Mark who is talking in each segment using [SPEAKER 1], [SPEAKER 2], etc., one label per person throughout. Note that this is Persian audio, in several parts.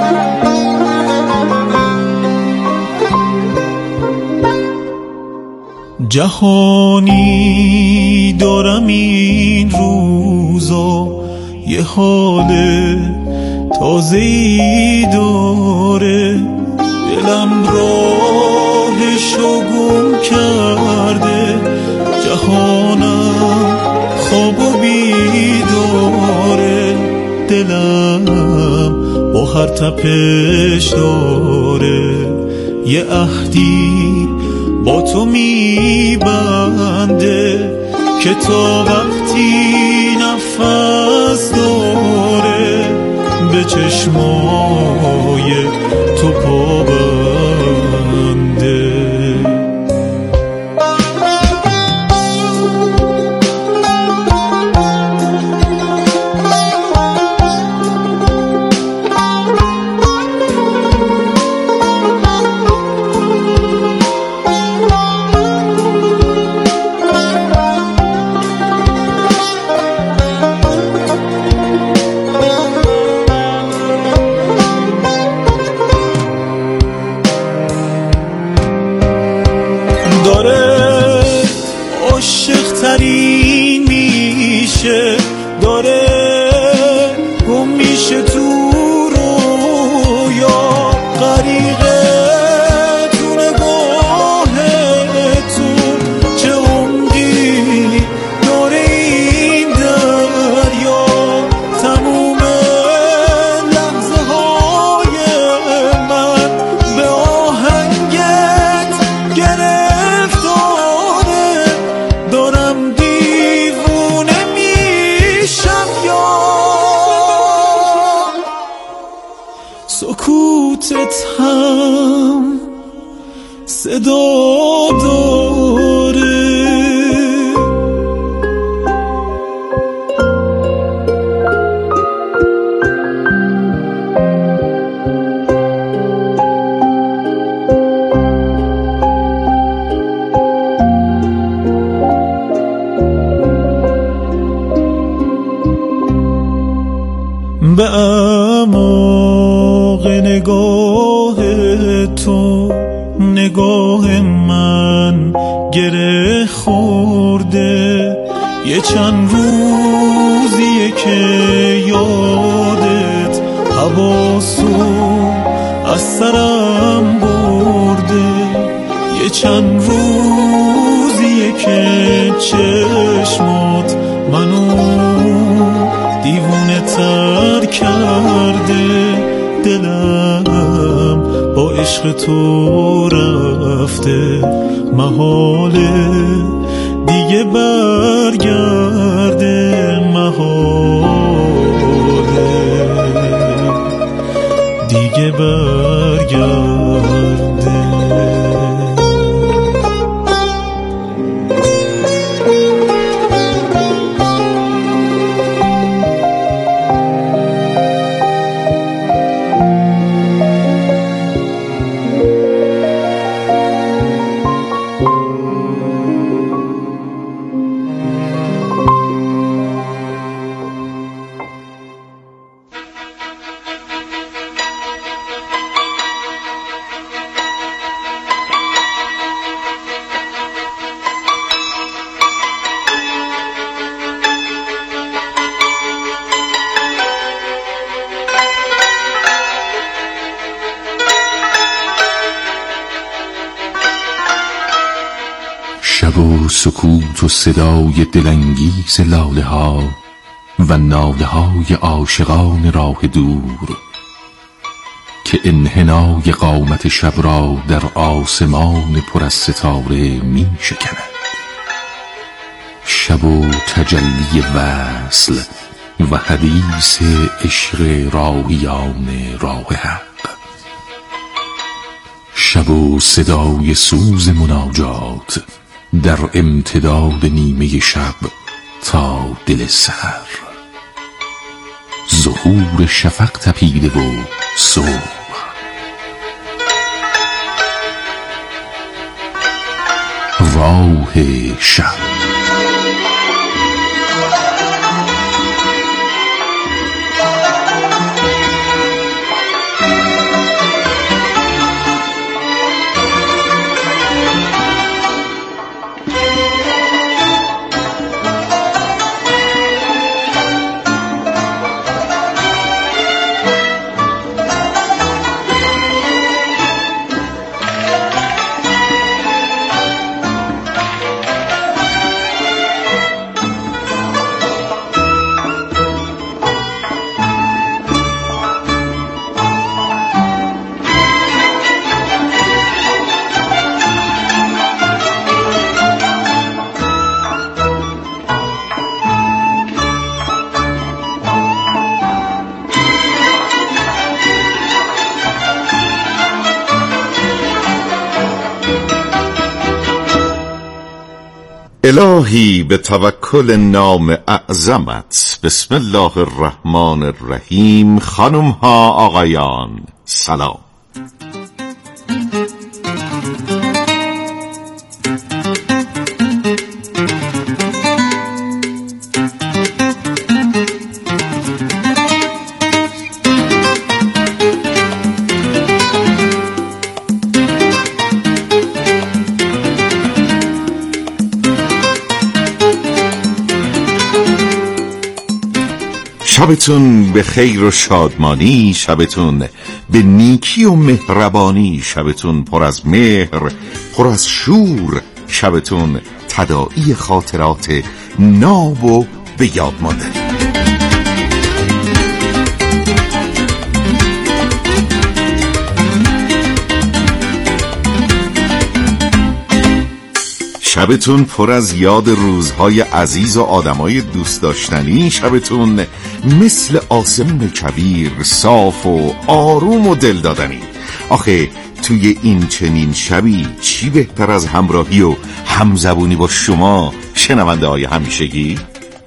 [SPEAKER 1] جهانی دارم این روزا، یه حال تازه‌ای داره، دلم راهشو گم کرده، جهانم خواب و بیداره، دلم با هر تپش داره یه عهدی با تو میبنده که تا وقتی نفس داره به چشمای تو پابنده. عاشق‌ترین میشه، داره گم میشه تو رویا، غریقه تو نگاه تو، چه عمقی داره این دریا، تموم لحظه های من به آهنگت گرفتاره، دارم دیوونه میشم یا سکوتت هم صدا داره. به اعماق نگاه تو نگاه من گره خورده، یه چند روزیه که یادت حواسو از سرم برده، یه چند روزیه که چشمات منو دیوونه تر کرده، دلم با عشق تو رفته، محاله دیگه برگرده، محاله دیگه برگرده.
[SPEAKER 2] شب و سکوت و صدای دلانگیز لاله ها و ناله های عاشقان راه دور که انحنای قامت شب را در آسمان پر از ستاره می شکند. شب و تجلی وصل و حدیث عشق راهیان راه حق، شب و صدای سوز مناجات در امتداد نیمه شب تا دل سحر، ظهور شفق تپیده و صبح، راه شب.
[SPEAKER 3] الهی به توکل نام اعظمت، بسم الله الرحمن الرحیم. خانم ها آقایان سلام. شبتون به خیر و شادمانی، شبتون به نیکی و مهربانی، شبتون پر از مهر، پر از شور، شبتون تداعی خاطرات ناب و به یاد ماندنی. شبتون پر از یاد روزهای عزیز و آدمای دوست داشتنی، شبتون مثل آسمون کبیر صاف و آروم و دل دادنی. آخه توی این چنین شبی چی بهتر از همراهی و همزبونی با شما شنونده های همیشگی؟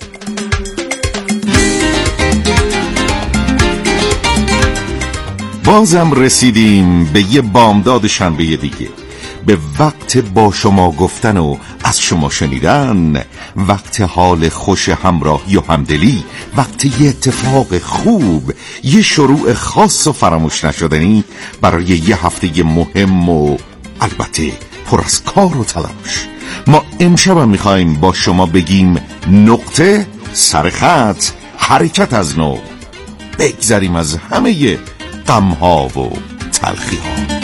[SPEAKER 3] بازم رسیدیم به یه بامداد شنبه دیگه، به وقت با شما گفتن و از شما شنیدن، وقت حال خوش همراهی و همدلی، وقت یه اتفاق خوب، یه شروع خاص و فراموش نشدنی برای یه هفته مهم و البته پر از کار و تلاش. ما امشب هم میخواییم با شما بگیم نقطه، سرخط، حرکت از نو، بگذریم از همه غم‌ها و تلخی‌ها.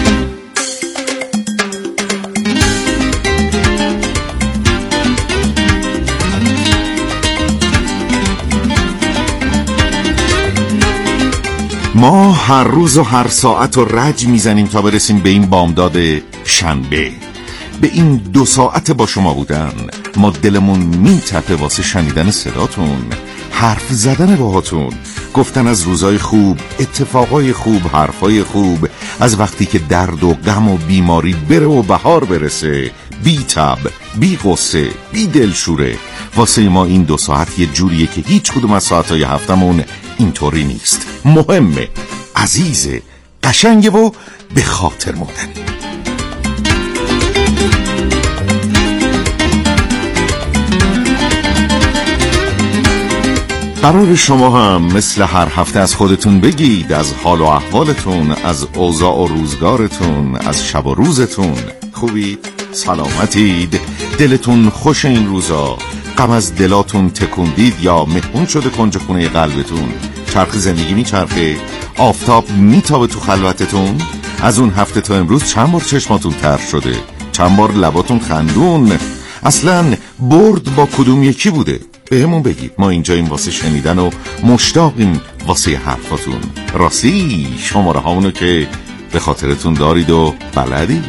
[SPEAKER 3] ما هر روز و هر ساعت و رج میزنیم تا برسیم به این بامداد شنبه. به این 2 ساعت با شما بودن ما دلمون میتپه واسه شنیدن صداتون، حرف زدن باهاتون، گفتن از روزای خوب، اتفاقای خوب، حرفای خوب، از وقتی که درد و غم و بیماری بره و بهار برسه، بی تب، بی غصه، بی دلشوره. واسه ما این 2 ساعت یه جوریه که هیچ کدوم از ساعتهای هفتمون اینطوری نیست. مهمه، عزیزه، قشنگه و به خاطر موندنی. قرار شما هم مثل هر هفته از خودتون بگید، از حال و احوالتون، از اوضاع و روزگارتون، از شب و روزتون. خوبید؟ سلامتید؟ دلتون خوش این روزا؟ غم از دلاتون تکوندید یا مهمون شده کنج خونه قلبتون؟ چرخ زندگی میچرخه؟ آفتاب میتابه تو خلوتتون؟ از اون هفته تا امروز چند بار چشماتون تر شده؟ چند بار لباتون خندون؟ اصلاً برد با کدوم یکی بوده؟ به همون بگید، ما اینجاییم واسه شنیدن و مشتاقیم واسه حرفاتون. راستی شماره هامونو که به خاطرتون دارید و بلدید.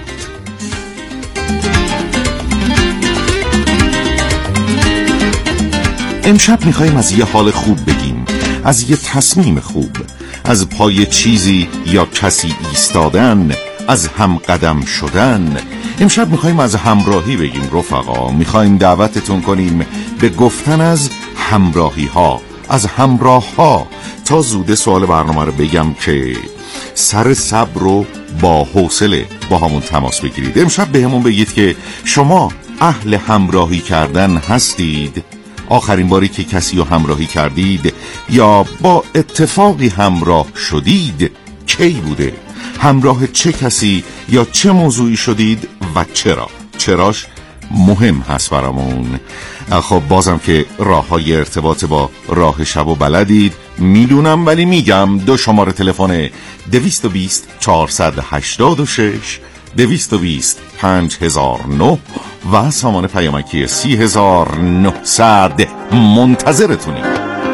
[SPEAKER 3] امشب میخواییم از یه حال خوب بگیم، از یه تصمیم خوب، از پای چیزی یا کسی ایستادن، از هم قدم شدن. امشب میخواییم از همراهی بگیم رفقا، میخواییم دعوتتون کنیم به گفتن از همراهی ها، از همراه ها. تا زوده سوال برنامه رو بگم که سر صبر و با حوصله با همون تماس بگیرید. امشب به همون بگید که شما اهل همراهی کردن هستید؟ آخرین باری که کسی رو همراهی کردید یا با اتفاقی همراه شدید کی بوده؟ همراه چه کسی یا چه موضوعی شدید و چرا؟ چراش مهم هست برامون. خب بازم که راه های ارتباط با راه شب و بلدید میدونم، ولی میگم 2 شماره تلفن 220 486 220 5009 و سامان پیامکی 30900 منتظرتونیم.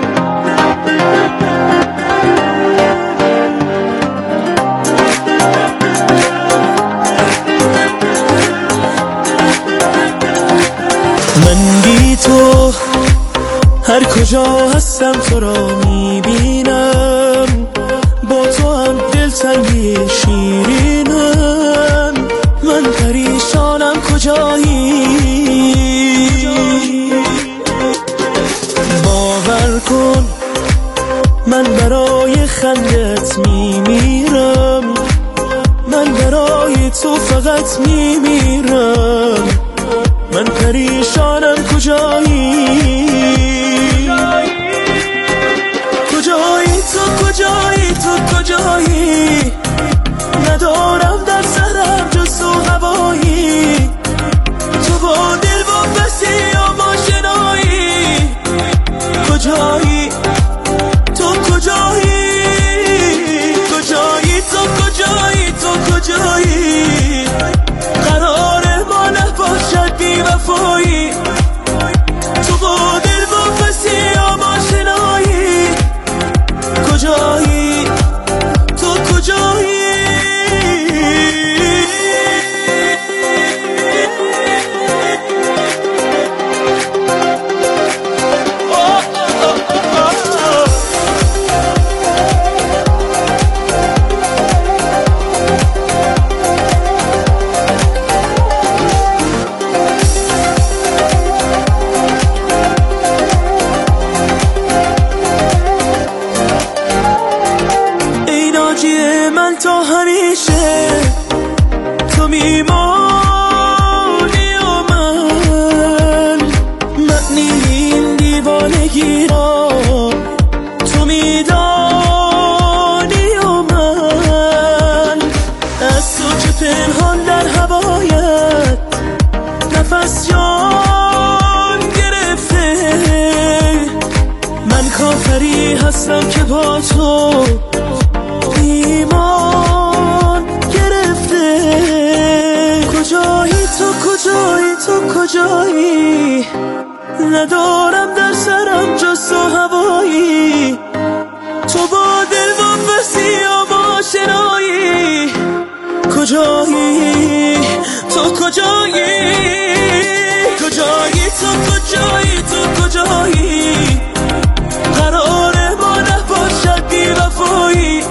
[SPEAKER 1] من بی تو هر کجا هستم تو را میبینم، با تو هم دلتنگی شیرینم. من پریشانم کجایی میمیرم، من برای تو فقط میمیرم، من پریشانم کجایی، کجایی تو، کجایی تو، کجایی، ندارم در سرم جز تو هوایی، تو با دل و بسیام آشنایی، کجایی تو، کجایی، کجایی تو، کجایی تو، کجایی، قرار ما نباشد بی وفایی، تو با دل و بسیام آشنایی، کجایی تو، کجایی. تا همیشه تو میمانی و من، معنی این دیوانگی را تو میدانی و من، از تو که پنهان در هوایت نفس جان گرفته، من کافری هستم که با تو ایمان گرفته، کجایی تو، کجایی تو، کجایی، ندارم در سرم جز تو هوایی، تو با دل و بسیام آشنایی، کجایی تو، کجایی، کجایی تو، کجایی تو، کجایی، قرار ما نباشد بی وفایی،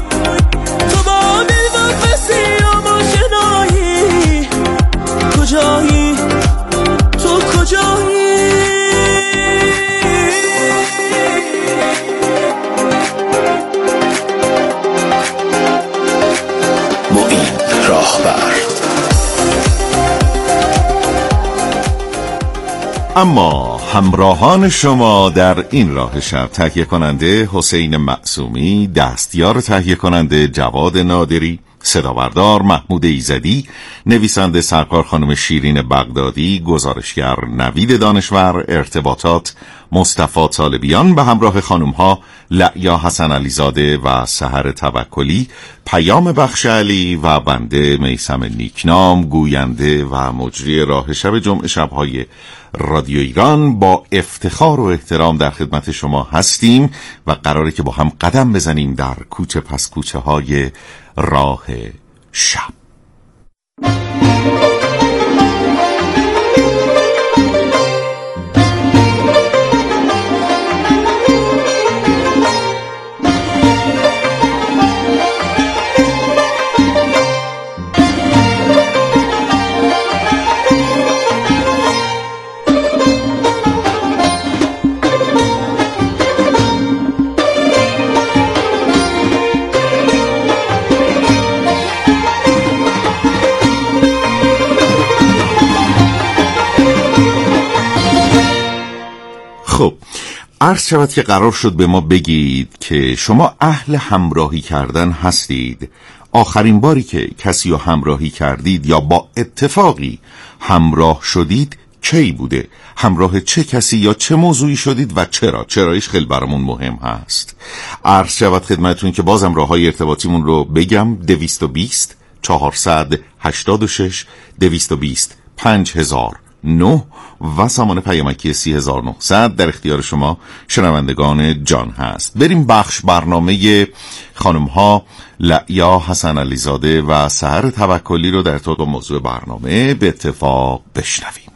[SPEAKER 1] کجایی تو، کجایی.
[SPEAKER 2] معین راهبر.
[SPEAKER 3] اما همراهان شما در این راه شب، تهیه کننده حسین معصومی، دستیار تهیه کننده جواد نادری، صدابردار محمود ایزدی، نویسنده سرکار خانم شیرین بغدادی، گزارشگر نوید دانشور، ارتباطات مصطفی طالبیان به همراه خانم‌ها لعیا حسن علیزاده و سحر توکلی، پیام بخش علی و بنده میثم نیکنام، گوینده و مجری راه شب جمعه شب‌های رادیو ایران، با افتخار و احترام در خدمت شما هستیم و قراره که با هم قدم بزنیم در کوچه پس کوچه های راه شب. خب، عرض شود که قرار شد به ما بگید که شما اهل همراهی کردن هستید. آخرین باری که کسی رو همراهی کردید یا با اتفاقی همراه شدید کی بوده؟ همراه چه کسی یا چه موضوعی شدید و چرا؟ چرایش خیلی برامون مهم هست. عرض شود خدمتون که بازم راههای ارتباطیمون رو بگم: 220 486 220 5009 و سامان پیامکی 3900 در اختیار شما شنوندگان جان هست. بریم بخش برنامه خانم ها لعیا حسن علیزاده و سحر توکلی رو در ارتباط با موضوع برنامه به اتفاق بشنویم.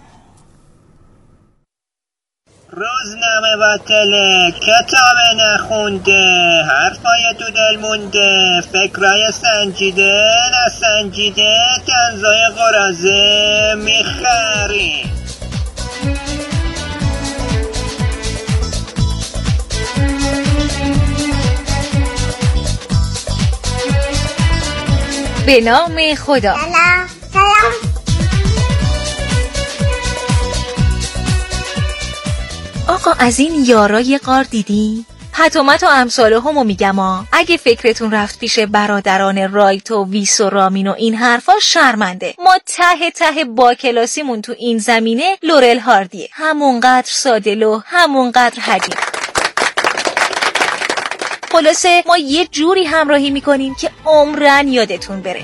[SPEAKER 4] روزنامه باطله، کتاب نخونده، حرفای تو دل مونده، فکرای سنجیده نسنجیده، تنزای قرازه میخری.
[SPEAKER 5] به نام خدا.
[SPEAKER 6] سلام.
[SPEAKER 5] آقا از این یارای غار دیدین؟ پتومت و امثاله همو میگم اگه فکرتون رفت پیش برادران رایت و ویس و رامین و این حرفا شرمنده. ما ته با کلاسیمون تو این زمینه لورل هاردیه، همونقدر سادل و همونقدر حدید. خلاصه ما یه جوری همراهی میکنیم که عمرن یادتون بره.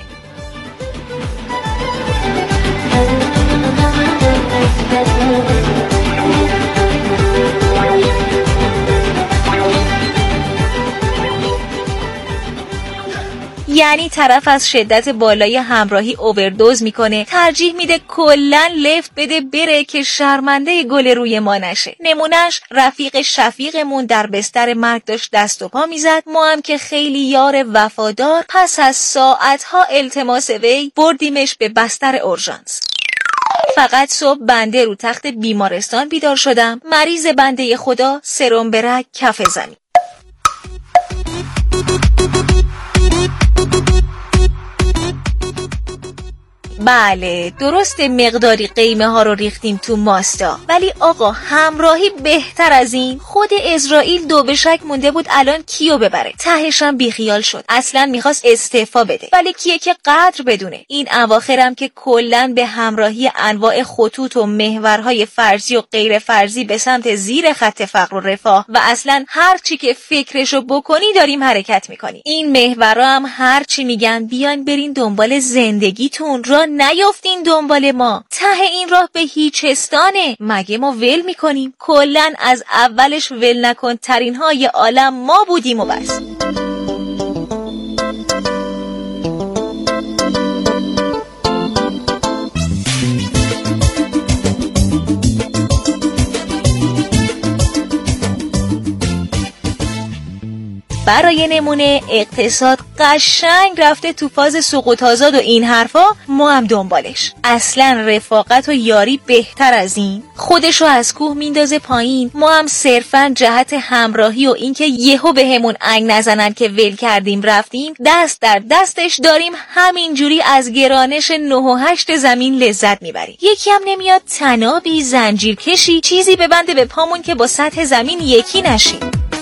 [SPEAKER 5] یعنی طرف از شدت بالای همراهی اووردوز میکنه، ترجیح میده کلن لفت بده بره که شرمنده گل روی ما نشه. نمونش رفیق شفیقمون در بستر مرگ داشت دست و پا میزد، ما هم که خیلی یار وفادار پس از ساعتها التماس وی بردیمش به بستر اورژانس. فقط صبح بنده رو تخت بیمارستان بیدار شدم، مریض بنده خدا سرم برگ کف زمین. بله درست مقداری قیمه ها رو ریختیم تو ماستا، ولی آقا همراهی بهتر از این. خود اسرائیل دو به شک مونده بود الان کیو ببره، تهش هم بیخیال شد، اصلا میخواست استعفا بده، ولی کیه که قدر بدونه. این اواخرم که کلن به همراهی انواع خطوط و محورهای فرضی و غیر فرضی به سمت زیر خط فقر و رفاه و اصلا هر چی که فکرشو بکنی داریم حرکت میکنی. این محورها هم هر چی میگن بیان برین دنبال زندگیتون، را نیافتین دنبال ما. ته این راه به هیچستانه. مگه ما ول میکنیم؟ کلن از اولش ول نکن ترین های عالم ما بودیم و بس. برای نمونه اقتصاد قشنگ رفته تو فاز سقوط آزاد و این حرفا، ما هم دنبالش. اصلا رفاقت و یاری بهتر از این. خودشو از کوه میندازه پایین، ما هم صرفا جهت همراهی و اینکه یهو بهمون انگ نزنن که ول کردیم رفتیم، دست در دستش داریم همینجوری از گرانش 9 و 8 زمین لذت میبریم. یکی هم نمیاد تنابی زنجیر کشی چیزی ببنده به پامون که با سطح زمین یکی نشیم.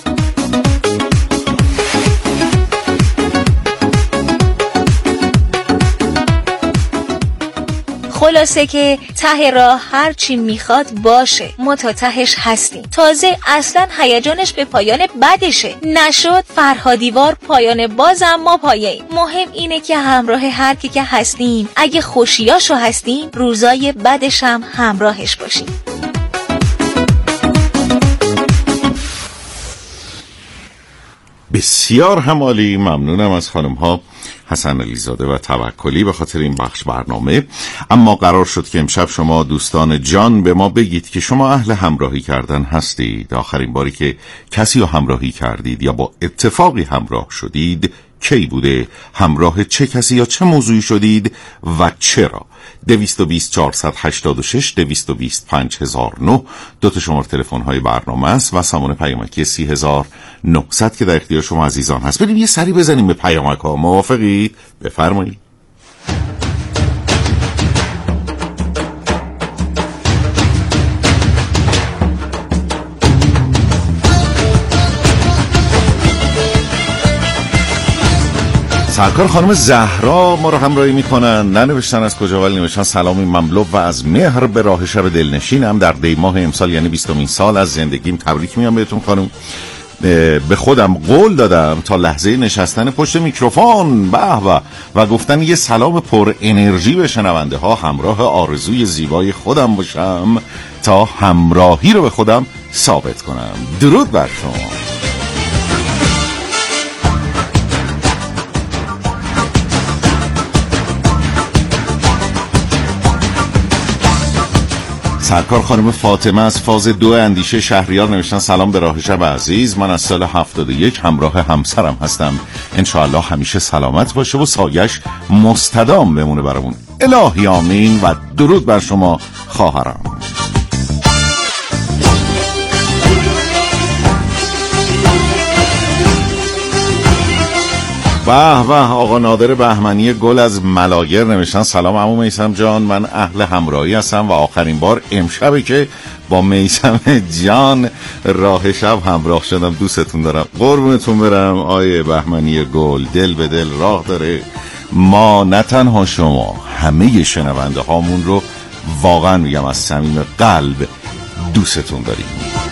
[SPEAKER 5] خلاصه که ته راه هر چی میخواد باشه، ما تا تهش هستیم. تازه اصلا هیجانش به پایان بدشه، نشد فرهادیوار پایان بازم ما پایه‌ایم. مهم اینه که همراه هر کی که هستیم، اگه خوشیاشو هستیم روزای بدش هم همراهش باشیم.
[SPEAKER 3] بسیار همالی. ممنونم از خانم ها حسن علیزاده و توکلی به خاطر این بخش برنامه. اما قرار شد که امشب شما دوستان جان به ما بگید که شما اهل همراهی کردن هستید. آخرین باری که کسی رو همراهی کردید یا با اتفاقی همراه شدید کی بوده؟ همراه چه کسی یا چه موضوعی شدید و چرا؟ 220 486 220 5009 دو تا شماره تلفن های برنامه است و سامان پیامکی 30900 که در اختیار شما عزیزان هست. بریم یه سری بزنیم به پیامک ها. موافقید؟ بفرمایید. سرکار خانم زهرا ما رو همراهی میکنن، ننوشتن از کجا ولی نوشتن سلامی مملو و از مهر به راه شب دلنشینم در دی ماه امسال یعنی 20مین سال از زندگیم تبریک میگم بهتون خانم. به خودم قول دادم تا لحظه نشستن پشت میکروفون و گفتن یه سلام پر انرژی به شنونده ها همراه آرزوی زیبای خودم باشم تا همراهی رو به خودم ثابت کنم. درود بر شما. سرکار خانم فاطمه از فاز 2 اندیشه شهریار نوشتن سلام به راه شب عزیز، من از سال 71 همراه همسرم هستم، انشاءالله همیشه سلامت باشه و سایش مستدام بمونه برامون. الهی آمین و درود بر شما خواهرم. به به، آقا نادر بهمنی گل از ملاگر نوشتن سلام عمو میثم جان، من اهل همراهی هستم و آخرین بار امشبه که با میثم جان راه شب همراه شدم. دوستتون دارم، قربونتون برم. آیه بهمنی گل، دل به دل راه داره. ما نه تنها شما، همه شنونده هامون رو واقعا میگم از صمیم قلب دوستتون داریم.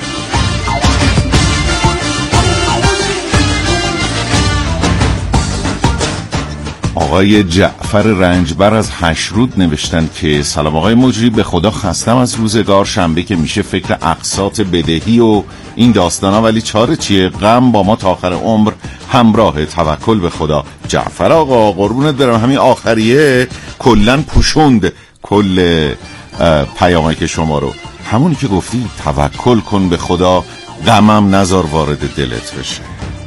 [SPEAKER 3] آقای جعفر رنجبر از هشرود نوشتن که سلام آقای مجری، به خدا خستم از روزگار، شنبه که میشه فکر اقساط بدهی و این داستانا، ولی چاره چیه؟ غم با ما تا آخر عمر همراه، توکل به خدا. جعفر آقا قربونت برم، همین آخریه کلن پوشوند کل پیامه که شما رو، همونی که گفتی توکل کن به خدا، غمم نذار وارد دلت بشه.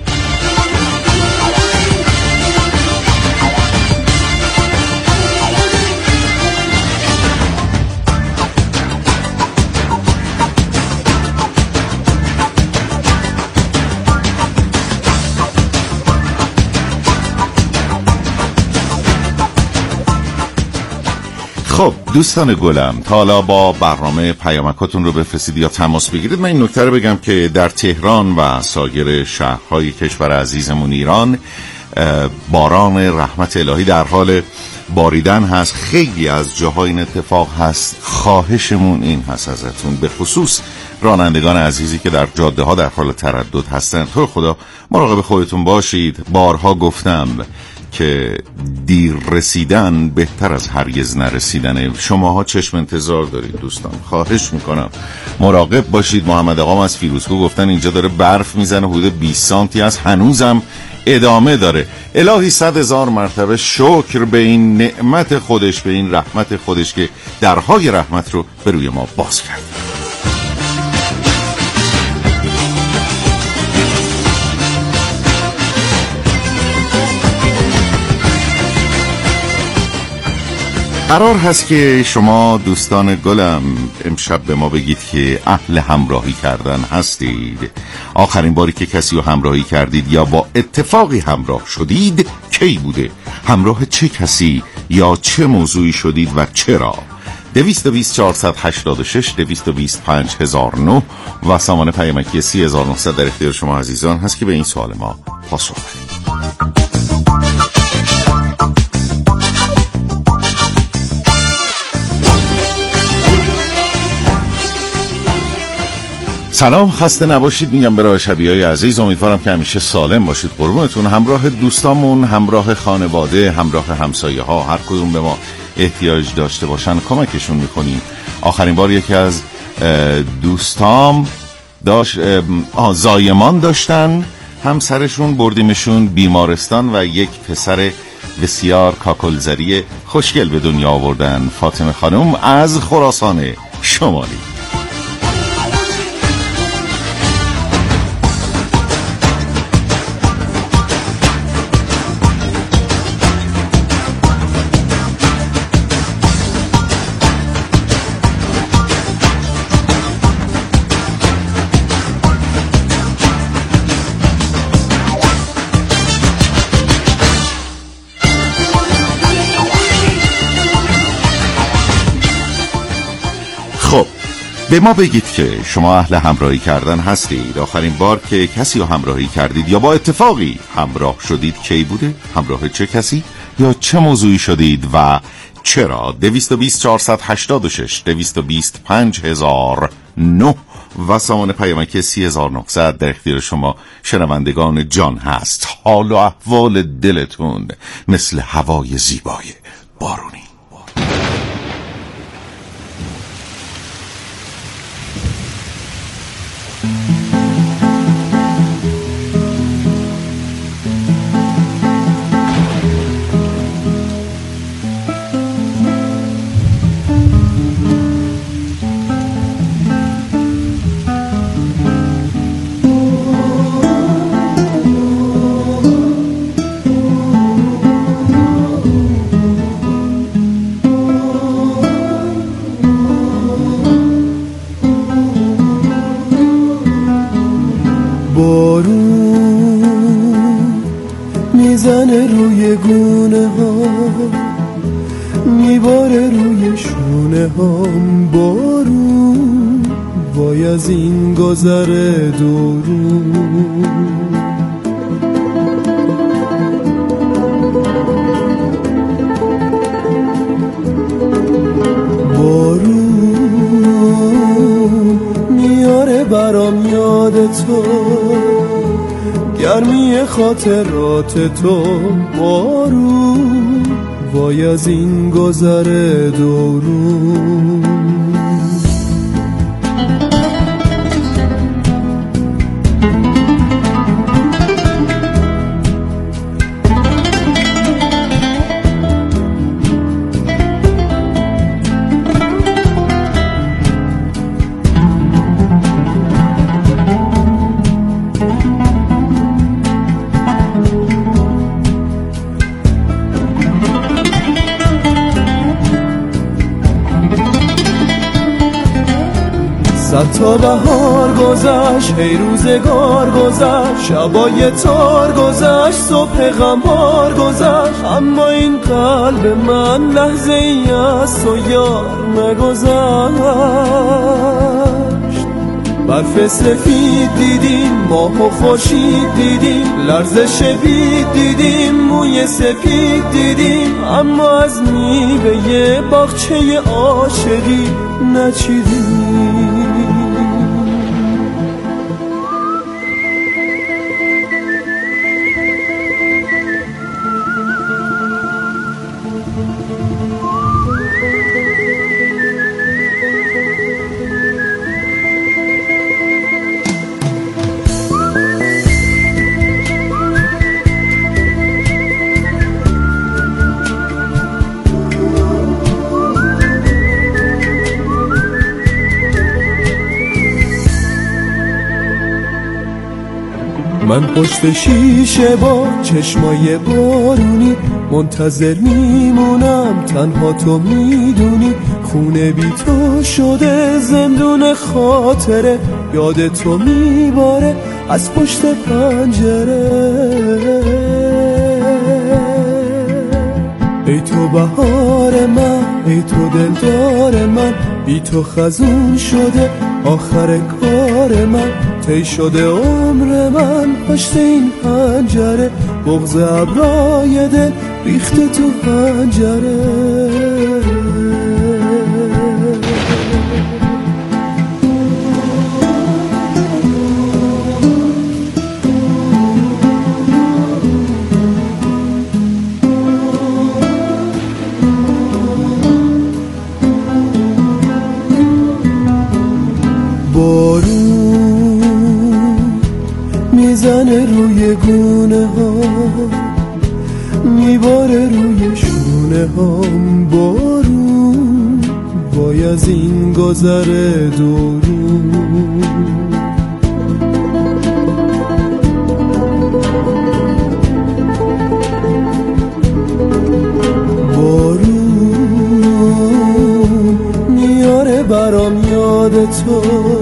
[SPEAKER 3] خب دوستان گلم، تا حالا با برنامه پیامکاتون رو بفرستید یا تماس بگیرید. من این نکته رو بگم که در تهران و سایر شهرهای کشور عزیزمون ایران باران رحمت الهی در حال باریدن هست. خیلی از جاهای این اتفاق هست. خواهشمون این هست ازتون، به خصوص رانندگان عزیزی که در جاده ها در حال تردد هستن، تو خدا مراقب خودتون باشید. بارها گفتم که دیر رسیدن بهتر از هرگز نرسیدنه. شماها چشم انتظار دارید دوستان، خواهش میکنم مراقب باشید. محمد آقام از فیروزکو گفتن اینجا داره برف میزنه، حدود 20 سانتی از هنوزم ادامه داره. الهی 100,000 مرتبه شکر به این نعمت خودش، به این رحمت خودش که درهای رحمت رو به روی ما باز کرد. قرار هست که شما دوستان گلم امشب به ما بگید که اهل همراهی کردن هستید. آخرین باری که کسی رو همراهی کردید یا با اتفاقی همراه شدید کی بوده؟ همراه چه کسی یا چه موضوعی شدید و چرا؟ 220 486 220 5009 و سامان پیامکی 3900 در اختیار شما عزیزان هست که به این سوال ما پاسخ بدید. سلام، خسته نباشید میگم به راه شبیه‌های عزیز. امیدوارم که همیشه سالم باشید. قربونتون. همراه دوستامون، همراه خانواده، همراه همسایه ها، هر کدوم به ما احتیاج داشته باشن کمکشون میکنیم. آخرین بار یکی از دوستام داشت زایمان داشتن، همسرشون بردیمشون بیمارستان و یک پسر بسیار کاکلزری خوشگل به دنیا آوردن. فاطمه خانم از خراسان شمالی. به ما بگید که شما اهل همراهی کردن هستید. آخرین بار که کسی رو همراهی کردید یا با اتفاقی همراه شدید کی بوده؟ همراه چه کسی یا چه موضوعی شدید و چرا؟ 220 486 220 5009 و سامان پیامکی 3900 در اختیار شما شنوندگان جان هست. حال و احوال دلتون مثل هوای زیبای بارونی.
[SPEAKER 1] گونه ها میباره روی شونه هام بارون، وای از این گذر دورون. بارون میاره برام یاد تو، گرمی خاطرات تو. بارون وای از این گذر دورون. صد تا بهار گذشت، هی روزگار گذشت، شبای تار گذشت، صبح غمبار گذشت، اما این قلب من لحظه ای از تو یار نگذشت. برف سفید دیدیم، ماه و خورشید دیدیم، لرزش بید دیدیم، موی سپید دیدیم، اما از میوه باغچه عاشقی نچیدیم. من پشت شیشه با چشمای بارونی منتظر میمونم، تنها تو میدونی. خونه بی تو شده زندون خاطره، یاد تو میباره از پشت پنجره. ای تو بهار من، ای تو دلدار من، بی تو خزون شده آخر کار من. طی شده عمر من پشت این پنجره، بغض ابرای دل ریخته تو پنجره. میزنه روی گونه ها، میباره روی شونه هام. بارون وای از این گذر دورون. بارون میاره برام یاد تو،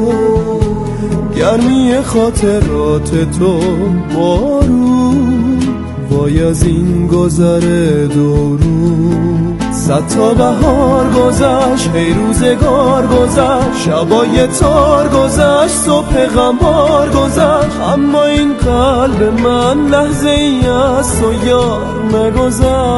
[SPEAKER 1] گرمی خاطرات تو. بارون وای از این گذر دورون. صد تا بهار گذشت، هی روزگار گذشت، شبای تار گذشت، صبح غمبار گذشت، اما این قلب من لحظه ای از تو یار نگذشت.